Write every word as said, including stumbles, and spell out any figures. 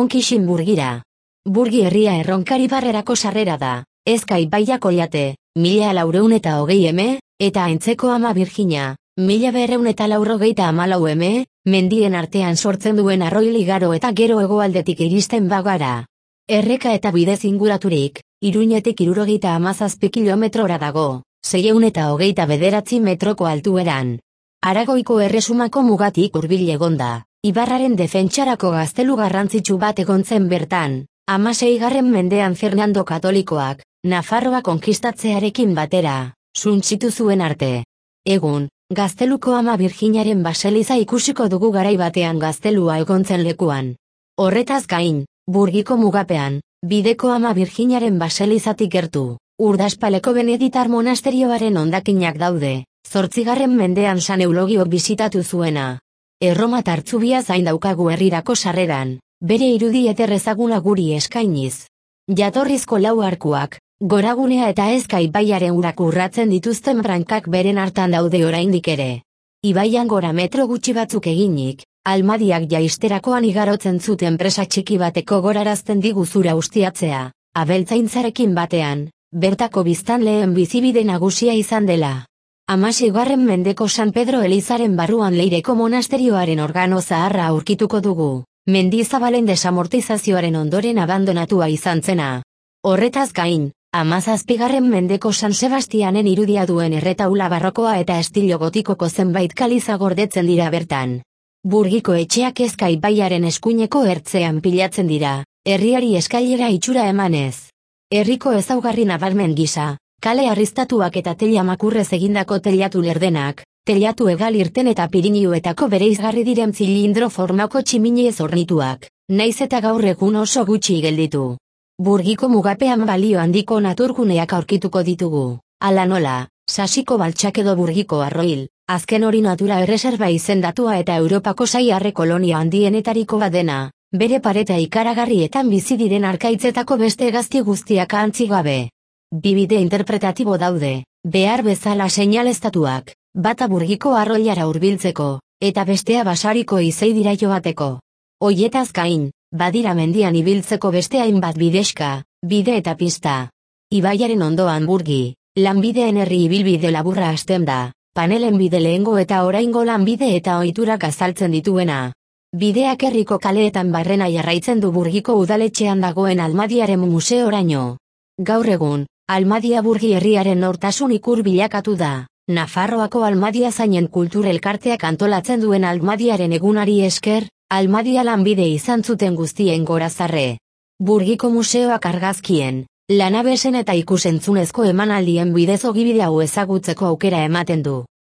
Egonkixin Burgira. Burgi herria Erronkari barrerako sarrera da, Ezka ibaiak ollate, mila laureun eta hogei eme, eta Aintzeko Ama Birjina, mila berreun eta lauroggeita hamalau eme, mendien artean sortzen duen arroi ligaro eta gero hegoaldetik iristen bagara. Erreka eta bidez inguraturik, Iruñetik hirurogeita hamazazpi kilometrora dago, seiehun eta hogeita bederatzi metroko altueran. Aragoiko erresumako mugatik hurbil egonda, Ibarraren defentsarako gaztelu garrantzitsu bat egon zen bertan, hamaseigarren mendean Fernando Katolikoak, Nafarroa konkistatzearekin batera, suntsitu zuen arte. Egun, Gazteluko Ama Birjinaren baseliza ikusiko dugu garai batean gaztelua egontzen lekuan. Horretaz gain, Burgiko mugapean, Bideko Ama Birjinaren baselizatik gertu, Urdaspaleko Beneditar monasterioaren hondakinak daude, zortzigarren mendean San Eulogiok bisitatu zuena. Erromatar zubia zain daukagu herrirako sarreran, bere irudi eder ezaguna guri eskainiz. Jatorrizko lau arkuak, goragunea eta Ezka ibaiaren urak urratzen dituzten brankak beren hartan daude oraindik ere. Ibaian gora metro gutxi batzuk eginik, almadiak jaisterakoan igarotzen zuten presa txiki bateko gorarazten digu zura ustiatzea, abeltzaintzarekin batean, bertako biztanleen bizibide nagusia izan dela. Hamaseigarren mendeko San Pedro elizaren barruan Leireko monasterioaren organo zaharra aurkituko dugu, mendizabalen desamortizazioaren ondoren abandonatua izan zena. Horretaz gain, hamazazpigarren mendeko San Sebastianen irudia duen erretaula barrokoa eta estilo gotikoko zenbait kaliza gordetzen dira bertan. Burgiko etxeak Ezka ibaiaren eskuineko ertzean pilatzen dira, herriari eskailera itxura emanez. Herriko ezaugarri nabarmen gisa, kale arriztatuak eta teila makurrez egindako teilatu lerdenak, teilatu hegal irten eta Pirinioetako bereizgarri diren zilindro formako tximinez hornituak, naiz eta gaur egun oso gutxi gelditu. Burgiko mugapean balio handiko naturguneak aurkituko ditugu, hala nola, Sasiko Baltsak edo Burgiko Arroil, azken hori natura erreserba izendatua eta Europako saiarre kolonia handienetariko bat dena, bere pareta ikaragarrietan bizi diren arkaitzetako beste hegazti guztiak ahantzi gabe. Bi bide interpretatibo daude, behar bezala seinaleztatuak, bata Burgiko Arroilara hurbiltzeko, eta bestea Basariko izeidira joateko. Hoietaz gain, badira mendian ibiltzeko beste hainbat bidexka, bide eta pista. Ibaiaren ondoan Burgi, lanbideen herri ibilbide laburra hasten da, panelen bide lehengo eta oraingo lanbide eta ohiturak azaltzen dituena. Bideak herriko kaleetan barrena jarraitzen du Burgiko udaletxean dagoen Almadiaren museoraino. Gaur egun, Almadia Burgi herriaren nortasun ikur bilakatu da, Nafarroako Almadia zainen kultur elkarteak antolatzen duen Almadiaren egunari esker, Almadia lanbide izan zuten guztien gorazarre. Burgiko museoak argazkien, lanabesen eta ikusentzunezko emanaldien bidez ogibide hau ezagutzeko aukera ematen du.